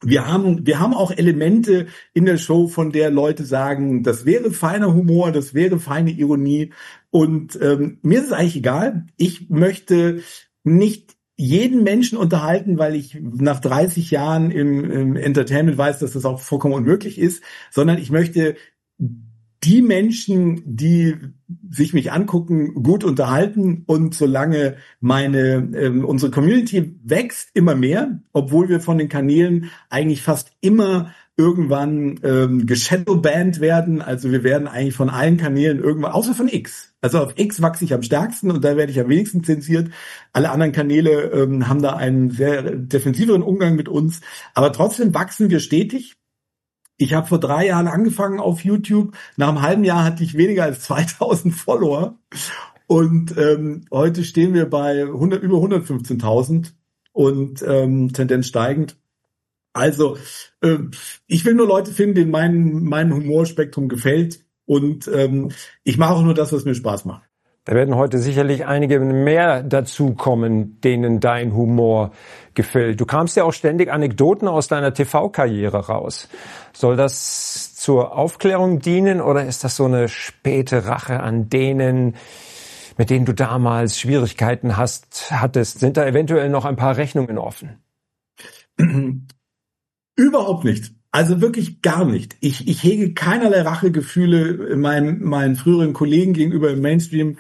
Wir haben auch Elemente in der Show, von der Leute sagen, das wäre feiner Humor, das wäre feine Ironie. Und mir ist es eigentlich egal. Ich möchte nicht jeden Menschen unterhalten, weil ich nach 30 Jahren im Entertainment weiß, dass das auch vollkommen unmöglich ist, sondern ich möchte die Menschen, die sich mich angucken, gut unterhalten, und solange unsere Community wächst immer mehr, obwohl wir von den Kanälen eigentlich fast immer irgendwann geshadowbanned werden. Also wir werden eigentlich von allen Kanälen irgendwann, außer von X. Also auf X wachse ich am stärksten und da werde ich am wenigsten zensiert. Alle anderen Kanäle haben da einen sehr defensiveren Umgang mit uns. Aber trotzdem wachsen wir stetig. Ich habe vor 3 Jahren angefangen auf YouTube. Nach einem halben Jahr hatte ich weniger als 2000 Follower. Und heute stehen wir bei über 115.000 und Tendenz steigend. Also ich will nur Leute finden, denen mein Humorspektrum gefällt. Und ich mache auch nur das, was mir Spaß macht. Da werden heute sicherlich einige mehr dazukommen, denen dein Humor gefällt. Du kramst ja auch ständig Anekdoten aus deiner TV-Karriere raus. Soll das zur Aufklärung dienen oder ist das so eine späte Rache an denen, mit denen du damals Schwierigkeiten hattest? Sind da eventuell noch ein paar Rechnungen offen? Überhaupt nicht. Also wirklich gar nicht. Ich hege keinerlei Rachegefühle meinen früheren Kollegen gegenüber im Mainstream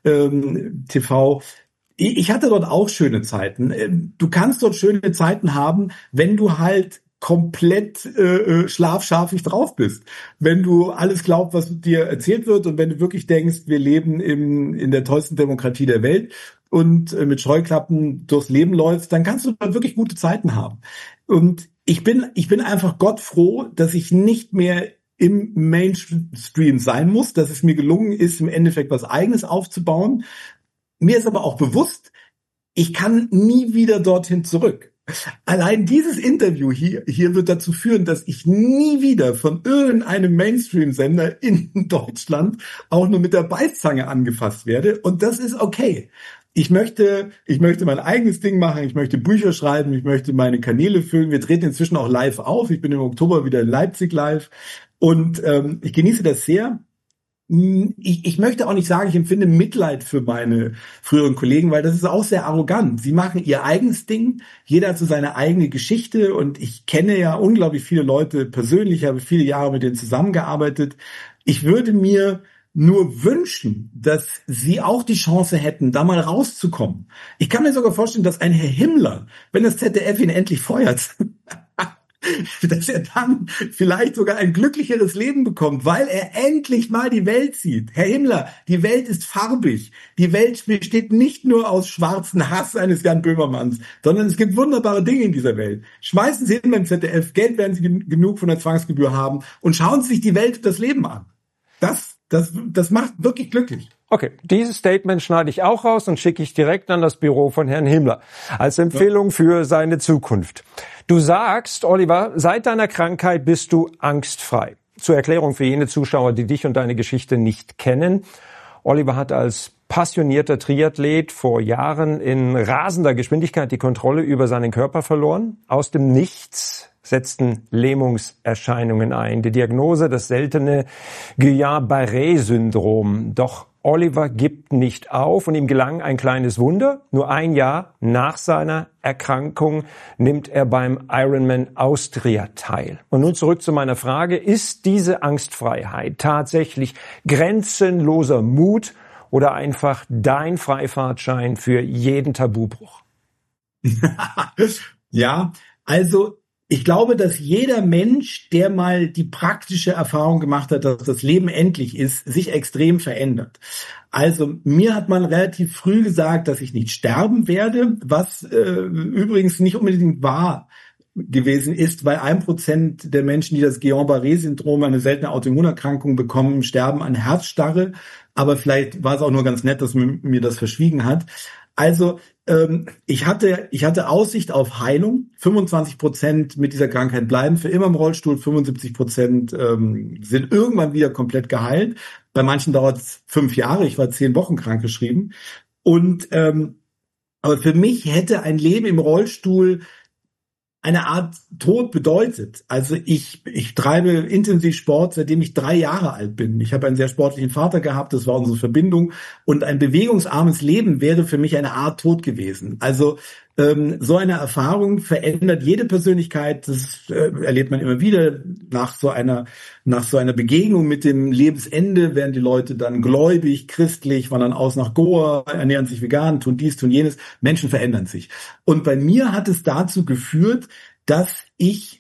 TV. Ich hatte dort auch schöne Zeiten. Du kannst dort schöne Zeiten haben, wenn du halt komplett schlafscharfig drauf bist. Wenn du alles glaubst, was dir erzählt wird, und wenn du wirklich denkst, wir leben in der tollsten Demokratie der Welt und mit Scheuklappen durchs Leben läufst, dann kannst du dort wirklich gute Zeiten haben. Und ich bin einfach Gott froh, dass ich nicht mehr im Mainstream sein muss, dass es mir gelungen ist, im Endeffekt was Eigenes aufzubauen. Mir ist aber auch bewusst, ich kann nie wieder dorthin zurück. Allein dieses Interview hier wird dazu führen, dass ich nie wieder von irgendeinem Mainstream-Sender in Deutschland auch nur mit der Beißzange angefasst werde. Und das ist okay. Ich möchte mein eigenes Ding machen, ich möchte Bücher schreiben, ich möchte meine Kanäle füllen. Wir treten inzwischen auch live auf. Ich bin im Oktober wieder in Leipzig live und ich genieße das sehr. Ich möchte auch nicht sagen, ich empfinde Mitleid für meine früheren Kollegen, weil das ist auch sehr arrogant. Sie machen ihr eigenes Ding, jeder hat so seine eigene Geschichte, und ich kenne ja unglaublich viele Leute persönlich, habe viele Jahre mit denen zusammengearbeitet. Ich würde mir nur wünschen, dass sie auch die Chance hätten, da mal rauszukommen. Ich kann mir sogar vorstellen, dass ein Herr Himmler, wenn das ZDF ihn endlich feuert, dass er dann vielleicht sogar ein glücklicheres Leben bekommt, weil er endlich mal die Welt sieht. Herr Himmler, die Welt ist farbig. Die Welt besteht nicht nur aus schwarzen Hass eines Jan Böhmermanns, sondern es gibt wunderbare Dinge in dieser Welt. Schmeißen Sie hin beim ZDF, Geld werden Sie genug von der Zwangsgebühr haben, und schauen Sie sich die Welt und das Leben an. Das macht wirklich glücklich. Okay, dieses Statement schneide ich auch raus und schicke ich direkt an das Büro von Herrn Himmler als Empfehlung für seine Zukunft. Du sagst, Oliver, seit deiner Krankheit bist du angstfrei. Zur Erklärung für jene Zuschauer, die dich und deine Geschichte nicht kennen. Oliver hat als passionierter Triathlet vor Jahren in rasender Geschwindigkeit die Kontrolle über seinen Körper verloren. Aus dem Nichts setzten Lähmungserscheinungen ein. Die Diagnose, das seltene Guillain-Barré-Syndrom. Doch Oliver gibt nicht auf und ihm gelang ein kleines Wunder. Nur ein Jahr nach seiner Erkrankung nimmt er beim Ironman Austria teil. Und nun zurück zu meiner Frage. Ist diese Angstfreiheit tatsächlich grenzenloser Mut oder einfach dein Freifahrtschein für jeden Tabubruch? Ja, also ich glaube, dass jeder Mensch, der mal die praktische Erfahrung gemacht hat, dass das Leben endlich ist, sich extrem verändert. Also mir hat man relativ früh gesagt, dass ich nicht sterben werde, was übrigens nicht unbedingt wahr gewesen ist, weil 1% der Menschen, die das Guillain-Barré-Syndrom, eine seltene Autoimmunerkrankung bekommen, sterben an Herzstarre. Aber vielleicht war es auch nur ganz nett, dass man mir das verschwiegen hat. Also ich hatte Aussicht auf Heilung. 25% mit dieser Krankheit bleiben für immer im Rollstuhl, 75% sind irgendwann wieder komplett geheilt. Bei manchen dauert es 5 Jahre. Ich war 10 Wochen krankgeschrieben. Und aber für mich hätte ein Leben im Rollstuhl eine Art Tod bedeutet. Also ich treibe intensiv Sport, seitdem ich 3 Jahre alt bin. Ich habe einen sehr sportlichen Vater gehabt, das war unsere Verbindung. Und ein bewegungsarmes Leben wäre für mich eine Art Tod gewesen. Also so eine Erfahrung verändert jede Persönlichkeit. Das erlebt man immer wieder. Nach so einer Begegnung mit dem Lebensende werden die Leute dann gläubig, christlich, wandern aus nach Goa, ernähren sich vegan, tun dies, tun jenes. Menschen verändern sich. Und bei mir hat es dazu geführt, dass ich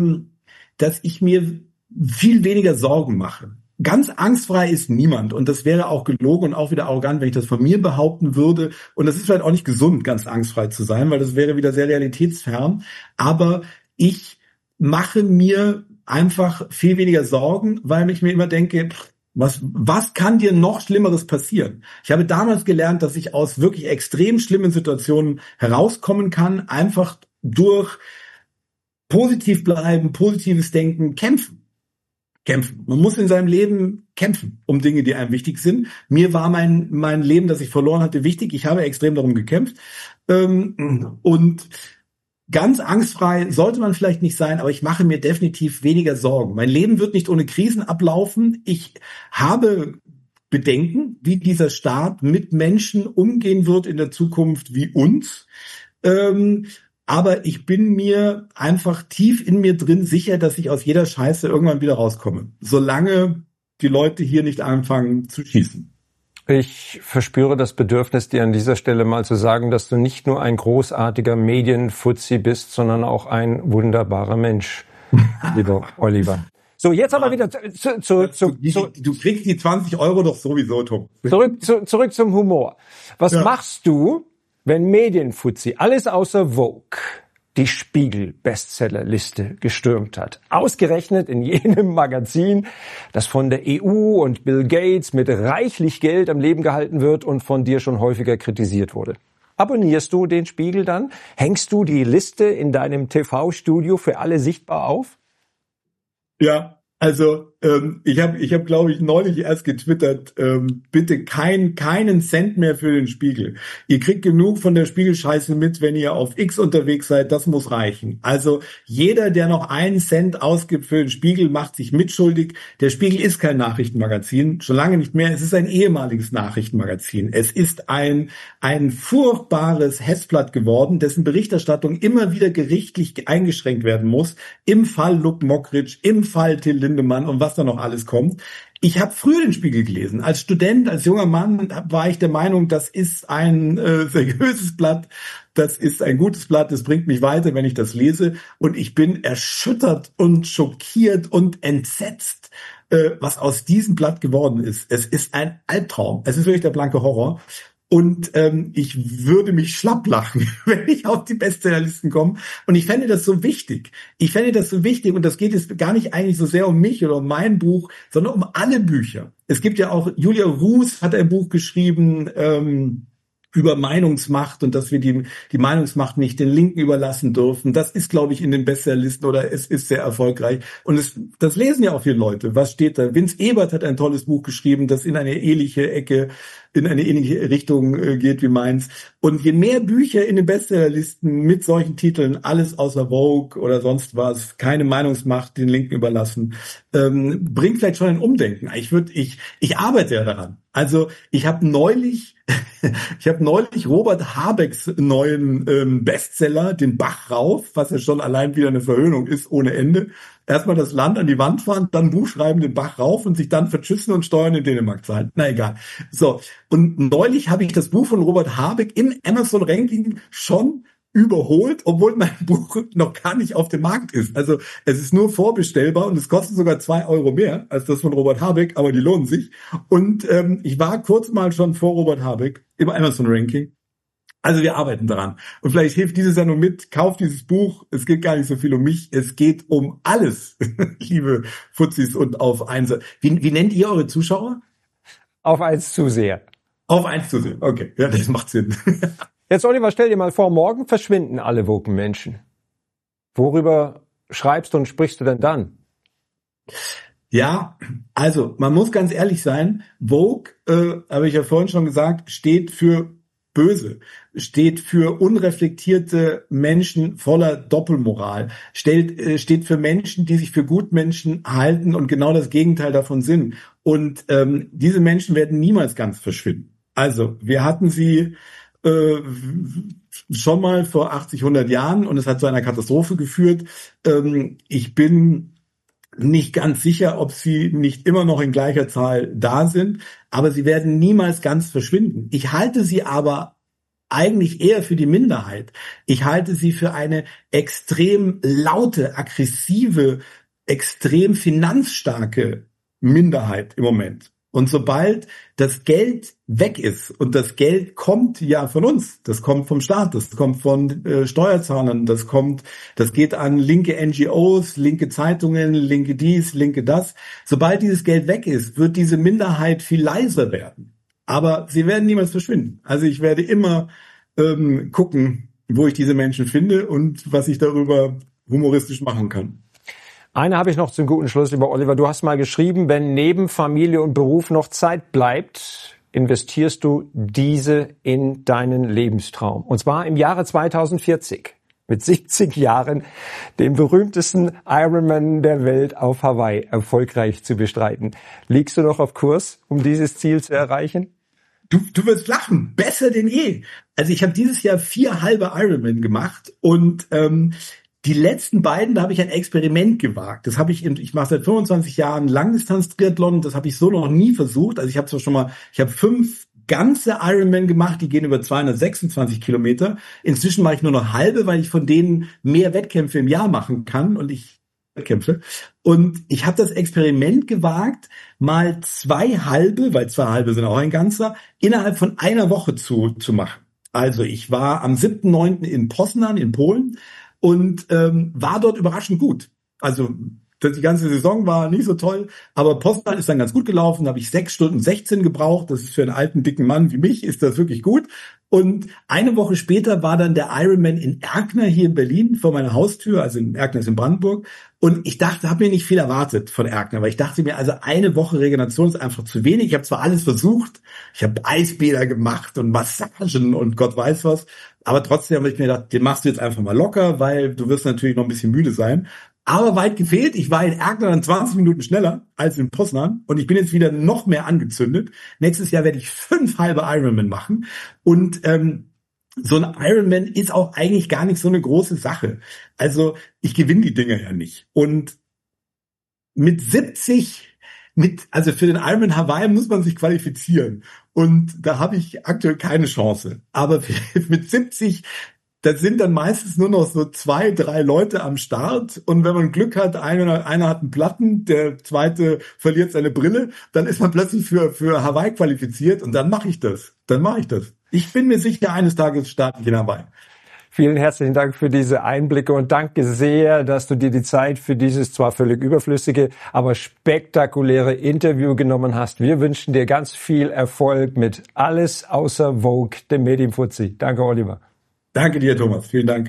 mir viel weniger Sorgen mache. Ganz angstfrei ist niemand und das wäre auch gelogen und auch wieder arrogant, wenn ich das von mir behaupten würde. Und das ist vielleicht auch nicht gesund, ganz angstfrei zu sein, weil das wäre wieder sehr realitätsfern. Aber ich mache mir einfach viel weniger Sorgen, weil ich mir immer denke, was kann dir noch Schlimmeres passieren? Ich habe damals gelernt, dass ich aus wirklich extrem schlimmen Situationen herauskommen kann, einfach durch positiv bleiben, positives Denken, kämpfen. Man muss in seinem Leben kämpfen um Dinge, die einem wichtig sind. Mir war mein Leben, das ich verloren hatte, wichtig. Ich habe extrem darum gekämpft. Und ganz angstfrei sollte man vielleicht nicht sein, aber ich mache mir definitiv weniger Sorgen. Mein Leben wird nicht ohne Krisen ablaufen. Ich habe Bedenken, wie dieser Staat mit Menschen umgehen wird in der Zukunft wie uns. Aber ich bin mir einfach tief in mir drin sicher, dass ich aus jeder Scheiße irgendwann wieder rauskomme. Solange die Leute hier nicht anfangen zu schießen. Ich verspüre das Bedürfnis, dir an dieser Stelle mal zu sagen, dass du nicht nur ein großartiger Medienfuzzi bist, sondern auch ein wunderbarer Mensch, lieber Oliver. So, jetzt aber wieder Du kriegst die 20 € doch sowieso, Tom. Zurück zum Humor. Was machst du, wenn Medienfuzzi alles außer Vogue die Spiegel-Bestsellerliste gestürmt hat? Ausgerechnet in jenem Magazin, das von der EU und Bill Gates mit reichlich Geld am Leben gehalten wird und von dir schon häufiger kritisiert wurde. Abonnierst du den Spiegel dann? Hängst du die Liste in deinem TV-Studio für alle sichtbar auf? Ja. Also ich hab, glaube ich, neulich erst getwittert, bitte keinen Cent mehr für den Spiegel. Ihr kriegt genug von der Spiegelscheiße mit, wenn ihr auf X unterwegs seid, das muss reichen. Also jeder, der noch 1 Cent ausgibt für den Spiegel, macht sich mitschuldig. Der Spiegel ist kein Nachrichtenmagazin, schon lange nicht mehr. Es ist ein ehemaliges Nachrichtenmagazin. Es ist ein furchtbares Hetzblatt geworden, dessen Berichterstattung immer wieder gerichtlich eingeschränkt werden muss. Im Fall Luke Mockridge, im Fall Till Lindemann und was da noch alles kommt. Ich habe früher den Spiegel gelesen. Als Student, als junger Mann war ich der Meinung, das ist ein seriöses Blatt, das ist ein gutes Blatt, das bringt mich weiter, wenn ich das lese. Und ich bin erschüttert und schockiert und entsetzt, was aus diesem Blatt geworden ist. Es ist ein Albtraum. Es ist wirklich der blanke Horror. Und ich würde mich schlapp lachen, wenn ich auf die Bestsellerlisten komme. Und ich fände das so wichtig. Und das geht jetzt gar nicht eigentlich so sehr um mich oder um mein Buch, sondern um alle Bücher. Es gibt ja auch, Julia Ruß hat ein Buch geschrieben, über Meinungsmacht und dass wir die Meinungsmacht nicht den Linken überlassen dürfen. Das ist, glaube ich, in den Bestsellerlisten oder es ist sehr erfolgreich. Und das lesen ja auch viele Leute. Was steht da? Vince Ebert hat ein tolles Buch geschrieben, das in eine ähnliche Richtung geht wie meins. Und je mehr Bücher in den Bestsellerlisten mit solchen Titeln, alles außer Vogue oder sonst was, keine Meinungsmacht den Linken überlassen, bringt vielleicht schon ein Umdenken. Ich arbeite ja daran. Also ich habe neulich Robert Habecks neuen Bestseller, den Bach rauf, was ja schon allein wieder eine Verhöhnung ist ohne Ende. Erstmal das Land an die Wand fahren, dann ein Buch schreiben, den Bach rauf und sich dann vertschüssen und Steuern in Dänemark zahlen. Na egal. So, und neulich habe ich das Buch von Robert Habeck im Amazon-Ranking schon überholt, obwohl mein Buch noch gar nicht auf dem Markt ist. Also es ist nur vorbestellbar und es kostet sogar 2 € mehr als das von Robert Habeck, aber die lohnen sich. Und ich war kurz mal schon vor Robert Habeck im Amazon-Ranking. Also wir arbeiten daran. Und vielleicht hilft diese Sendung mit, kauft dieses Buch. Es geht gar nicht so viel um mich, es geht um alles, liebe Fuzis und auf 1. Wie nennt ihr eure Zuschauer? Auf 1 zu sehr. Auf 1 zu sehr, okay. Ja, das macht Sinn. Jetzt, Oliver, stell dir mal vor, morgen verschwinden alle Woken-Menschen. Worüber schreibst und sprichst du denn dann? Ja, also man muss ganz ehrlich sein, Vogue, habe ich ja vorhin schon gesagt, steht für böse, steht für unreflektierte Menschen voller Doppelmoral, steht für Menschen, die sich für Gutmenschen halten und genau das Gegenteil davon sind. Und diese Menschen werden niemals ganz verschwinden. Also, wir hatten sie schon mal vor 80, 100 Jahren und es hat zu einer Katastrophe geführt. Ich bin nicht ganz sicher, ob sie nicht immer noch in gleicher Zahl da sind, aber sie werden niemals ganz verschwinden. Ich halte sie aber eigentlich eher für die Minderheit. Ich halte sie für eine extrem laute, aggressive, extrem finanzstarke Minderheit im Moment. Und sobald das Geld weg ist, und das Geld kommt ja von uns, das kommt vom Staat, das kommt von Steuerzahlern, das geht an linke NGOs, linke Zeitungen, linke dies, linke das. Sobald dieses Geld weg ist, wird diese Minderheit viel leiser werden. Aber sie werden niemals verschwinden. Also ich werde immer gucken, wo ich diese Menschen finde und was ich darüber humoristisch machen kann. Eine habe ich noch zum guten Schluss, lieber Oliver. Du hast mal geschrieben, wenn neben Familie und Beruf noch Zeit bleibt, investierst du diese in deinen Lebenstraum. Und zwar im Jahre 2040, mit 70 Jahren, den berühmtesten Ironman der Welt auf Hawaii erfolgreich zu bestreiten. Liegst du noch auf Kurs, um dieses Ziel zu erreichen? Du wirst lachen, besser denn je. Also ich habe dieses Jahr 4 halbe Ironman gemacht und die letzten beiden, da habe ich ein Experiment gewagt. Ich mache seit 25 Jahren Langdistanz-Triathlon, das habe ich so noch nie versucht. Also ich habe 5 ganze Ironman gemacht, die gehen über 226 Kilometer. Inzwischen mache ich nur noch halbe, weil ich von denen mehr Wettkämpfe im Jahr machen kann und ich habe das Experiment gewagt, mal 2 halbe, weil 2 halbe sind auch ein ganzer, innerhalb von einer Woche zu machen. Also ich war am 7.9. in Poznań in Polen und war dort überraschend gut. Also die ganze Saison war nicht so toll, aber Poznań ist dann ganz gut gelaufen. Da habe ich 6 Stunden 16 gebraucht. Das ist für einen alten, dicken Mann wie mich, ist das wirklich gut. Und eine Woche später war dann der Ironman in Erkner hier in Berlin vor meiner Haustür, also in Erkner ist in Brandenburg. Und ich habe mir nicht viel erwartet von Erkner, weil ich dachte mir, also eine Woche Regeneration ist einfach zu wenig. Ich habe zwar alles versucht, ich habe Eisbäder gemacht und Massagen und Gott weiß was, aber trotzdem habe ich mir gedacht, den machst du jetzt einfach mal locker, weil du wirst natürlich noch ein bisschen müde sein. Aber weit gefehlt, ich war in Erkner dann 20 Minuten schneller als in Poznań und ich bin jetzt wieder noch mehr angezündet. Nächstes Jahr werde ich 5 halbe Ironman machen und so ein Ironman ist auch eigentlich gar nicht so eine große Sache. Also ich gewinne die Dinger ja nicht. Und mit 70, also für den Ironman Hawaii muss man sich qualifizieren. Und da habe ich aktuell keine Chance. Aber mit 70, da sind dann meistens nur noch so 2, 3 Leute am Start. Und wenn man Glück hat, einer hat einen Platten, der zweite verliert seine Brille, dann ist man plötzlich für Hawaii qualifiziert und dann mache ich das. Ich bin mir sicher, eines Tages starte ich in Hawaii. Vielen herzlichen Dank für diese Einblicke und danke sehr, dass du dir die Zeit für dieses zwar völlig überflüssige, aber spektakuläre Interview genommen hast. Wir wünschen dir ganz viel Erfolg mit Alles außer Vogue, dem Medienfuzzi. Danke, Oliver. Danke dir, Thomas. Vielen Dank.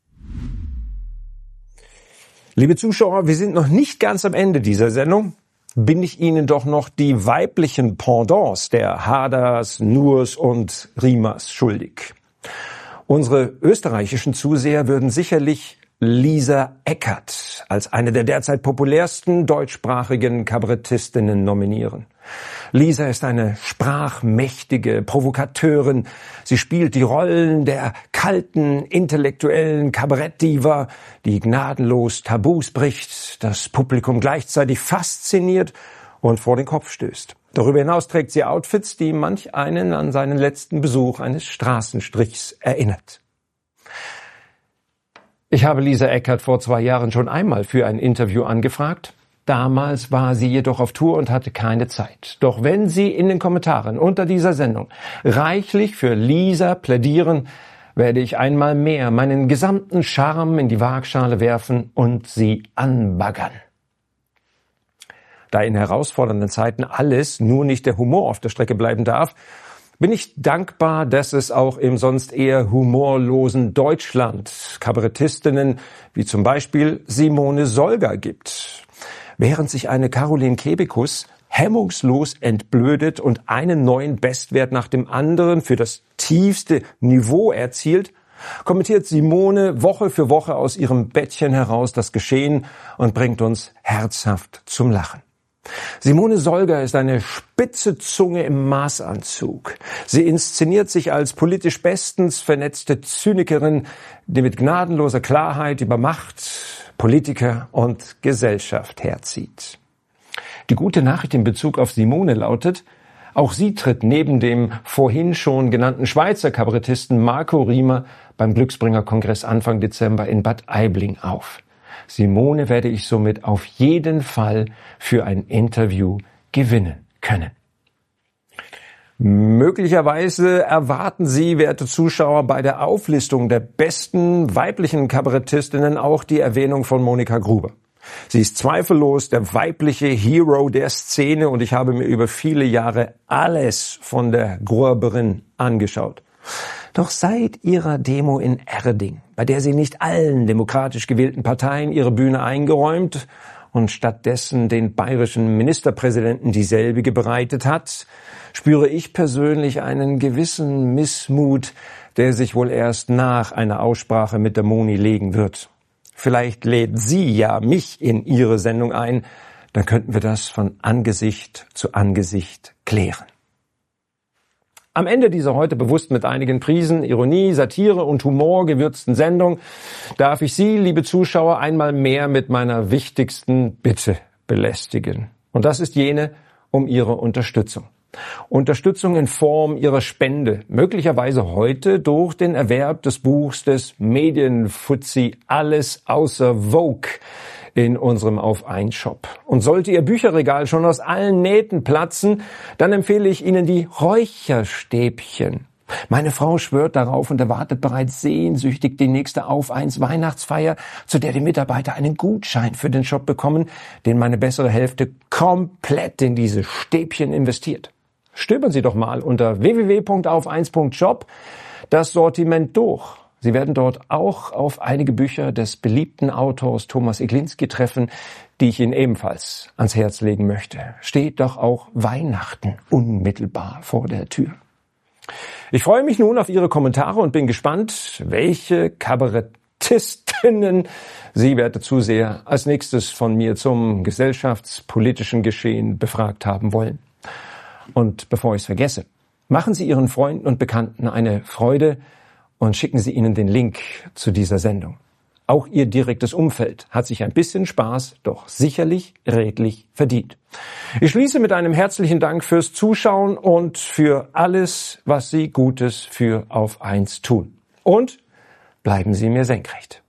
Liebe Zuschauer, wir sind noch nicht ganz am Ende dieser Sendung. Bin ich Ihnen doch noch die weiblichen Pendants der Haders, Nurs und Riemers schuldig. Unsere österreichischen Zuseher würden sicherlich Lisa Eckert als eine der derzeit populärsten deutschsprachigen Kabarettistinnen nominieren. Lisa ist eine sprachmächtige Provokateurin. Sie spielt die Rollen der kalten, intellektuellen Kabarettdiva, die gnadenlos Tabus bricht, das Publikum gleichzeitig fasziniert und vor den Kopf stößt. Darüber hinaus trägt sie Outfits, die manch einen an seinen letzten Besuch eines Straßenstrichs erinnert. Ich habe Lisa Eckert vor 2 Jahren schon einmal für ein Interview angefragt. Damals war sie jedoch auf Tour und hatte keine Zeit. Doch wenn Sie in den Kommentaren unter dieser Sendung reichlich für Lisa plädieren, werde ich einmal mehr meinen gesamten Charme in die Waagschale werfen und sie anbaggern. Da in herausfordernden Zeiten alles, nur nicht der Humor auf der Strecke bleiben darf, bin ich dankbar, dass es auch im sonst eher humorlosen Deutschland Kabarettistinnen wie zum Beispiel Simone Solger gibt. Während sich eine Caroline Kebekus hemmungslos entblödet und einen neuen Bestwert nach dem anderen für das tiefste Niveau erzielt, kommentiert Simone Woche für Woche aus ihrem Bettchen heraus das Geschehen und bringt uns herzhaft zum Lachen. Simone Solger ist eine spitze Zunge im Maßanzug. Sie inszeniert sich als politisch bestens vernetzte Zynikerin, die mit gnadenloser Klarheit über Macht, Politiker und Gesellschaft herzieht. Die gute Nachricht in Bezug auf Simone lautet, auch sie tritt neben dem vorhin schon genannten Schweizer Kabarettisten Marco Riemer beim Glücksbringer-Kongress Anfang Dezember in Bad Aibling auf. Simone werde ich somit auf jeden Fall für ein Interview gewinnen können. Möglicherweise erwarten Sie, werte Zuschauer, bei der Auflistung der besten weiblichen Kabarettistinnen auch die Erwähnung von Monika Gruber. Sie ist zweifellos der weibliche Hero der Szene und ich habe mir über viele Jahre alles von der Gruberin angeschaut. Doch seit ihrer Demo in Erding, bei der sie nicht allen demokratisch gewählten Parteien ihre Bühne eingeräumt und stattdessen den bayerischen Ministerpräsidenten dieselbige bereitet hat, spüre ich persönlich einen gewissen Missmut, der sich wohl erst nach einer Aussprache mit der Moni legen wird. Vielleicht lädt sie ja mich in ihre Sendung ein, dann könnten wir das von Angesicht zu Angesicht klären. Am Ende dieser heute bewusst mit einigen Prisen, Ironie, Satire und Humor gewürzten Sendung darf ich Sie, liebe Zuschauer, einmal mehr mit meiner wichtigsten Bitte belästigen. Und das ist jene um Ihre Unterstützung. Unterstützung in Form Ihrer Spende, möglicherweise heute durch den Erwerb des Buchs des Medienfuzzi Alles außer Vogue in unserem Auf-1-Shop. Und sollte Ihr Bücherregal schon aus allen Nähten platzen, dann empfehle ich Ihnen die Räucherstäbchen. Meine Frau schwört darauf und erwartet bereits sehnsüchtig die nächste Auf-1 Weihnachtsfeier, zu der die Mitarbeiter einen Gutschein für den Shop bekommen, den meine bessere Hälfte komplett in diese Stäbchen investiert. Stöbern Sie doch mal unter www.auf1.shop das Sortiment durch. Sie werden dort auch auf einige Bücher des beliebten Autors Thomas Iglinski treffen, die ich Ihnen ebenfalls ans Herz legen möchte. Steht doch auch Weihnachten unmittelbar vor der Tür. Ich freue mich nun auf Ihre Kommentare und bin gespannt, welche Kabarettistinnen Sie, werte Zuseher, als nächstes von mir zum gesellschaftspolitischen Geschehen befragt haben wollen. Und bevor ich es vergesse, machen Sie Ihren Freunden und Bekannten eine Freude und schicken Sie ihnen den Link zu dieser Sendung. Auch Ihr direktes Umfeld hat sich ein bisschen Spaß, doch sicherlich redlich verdient. Ich schließe mit einem herzlichen Dank fürs Zuschauen und für alles, was Sie Gutes für Auf1 tun. Und bleiben Sie mir senkrecht.